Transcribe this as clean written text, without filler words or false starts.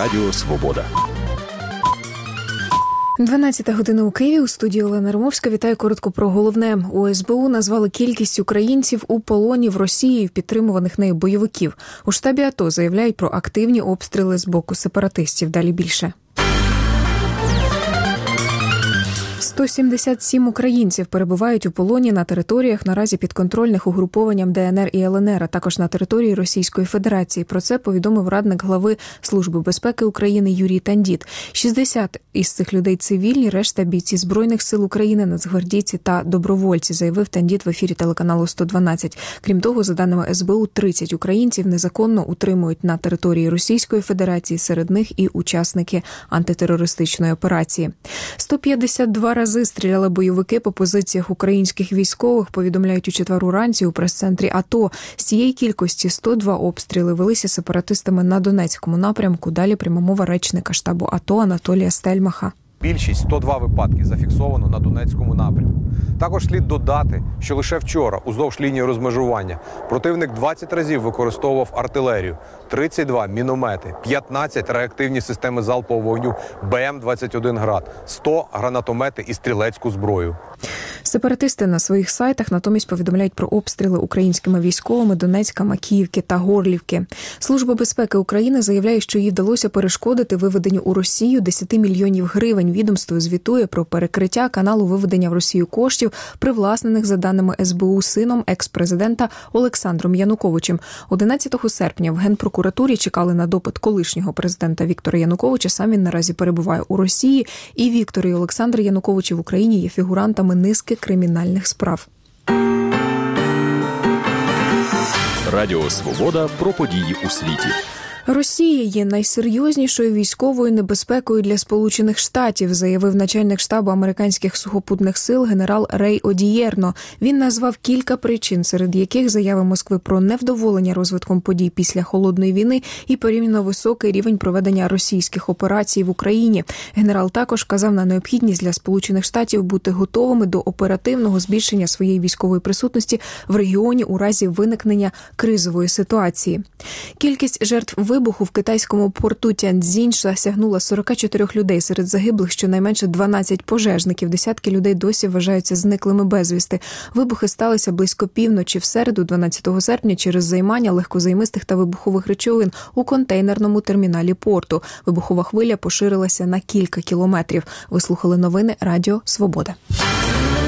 Радіо Свобода. 12 година у Києві. У студії Олена Ромовська. Вітаю коротко про головне. У СБУ назвали кількість українців у полоні в Росії і підтримуваних нею бойовиків. У штабі АТО заявляють про активні обстріли з боку сепаратистів. Далі більше. 177 українців перебувають у полоні на територіях наразі підконтрольних угрупованням ДНР і ЛНР, а також на території Російської Федерації. Про це повідомив радник глави Служби безпеки України Юрій Тандіт. 60 із цих людей цивільні, решта бійці Збройних сил України, нацгвардійці та добровольці, заявив Тандіт в ефірі телеканалу 112. Крім того, за даними СБУ, 30 українців незаконно утримують на території Російської Федерації, серед них і учасники антитерористичної операції. 152 рази стріляли бойовики по позиціях українських військових, повідомляють у четвер уранці у прес-центрі АТО. З цієї кількості 102 обстріли велися сепаратистами на Донецькому напрямку. Далі пряма мова речника штабу АТО Анатолія Стельмаха. Більшість, 102 випадки, зафіксовано на Донецькому напрямку. Також слід додати, що лише вчора, уздовж лінії розмежування, противник 20 разів використовував артилерію, 32 міномети, 15 реактивні системи залпового вогню БМ-21 «Град», 100 гранатомети і стрілецьку зброю. Сепаратисти на своїх сайтах натомість повідомляють про обстріли українськими військовими Донецька, Макіївки та Горлівки. Служба безпеки України заявляє, що їй вдалося перешкодити виведенню у Росію 10 мільйонів гривень. Відомство звітує про перекриття каналу виведення в Росію коштів, привласнених, за даними СБУ, сином екс-президента Олександром Януковичем. 11 серпня в Генпрокуратурі чекали на допит колишнього президента Віктора Януковича. Сам він наразі перебуває у Росії. І Віктор і Олександр Януковичі в Україні є фігурантами низки кримінальних справ. Радіо Свобода про події у світі. Росія є найсерйознішою військовою небезпекою для Сполучених Штатів, заявив начальник штабу американських сухопутних сил генерал Рей Одієрно. Він назвав кілька причин, серед яких заяви Москви про невдоволення розвитком подій після Холодної війни і порівняно високий рівень проведення російських операцій в Україні. Генерал також вказав на необхідність для Сполучених Штатів бути готовими до оперативного збільшення своєї військової присутності в регіоні у разі виникнення кризової ситуації. Кількість жертв вибуху в китайському порту Тяньцзінь сягнула 44 людей. Серед загиблих щонайменше 12 пожежників. Десятки людей досі вважаються зниклими безвісти. Вибухи сталися близько півночі в середу, 12 серпня, через займання легкозаймистих та вибухових речовин у контейнерному терміналі порту. Вибухова хвиля поширилася на кілька кілометрів. Ви слухали новини Радіо Свобода.